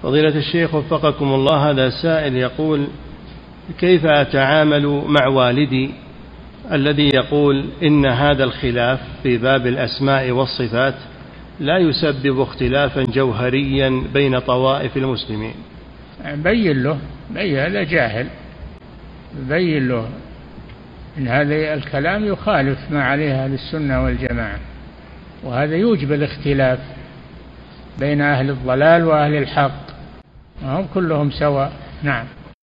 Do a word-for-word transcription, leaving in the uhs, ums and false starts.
فضيلة الشيخ وفقكم الله، هذا سائل يقول: كيف أتعامل مع والدي الذي يقول إن هذا الخلاف في باب الأسماء والصفات لا يسبب اختلافا جوهريا بين طوائف المسلمين؟ بين له، بين، هذا جاهل، بين له إن هذا الكلام يخالف ما عليه أهل السنة والجماعة، وهذا يوجب الاختلاف بين أهل الضلال وأهل الحق، وهم كلهم سواء. نعم.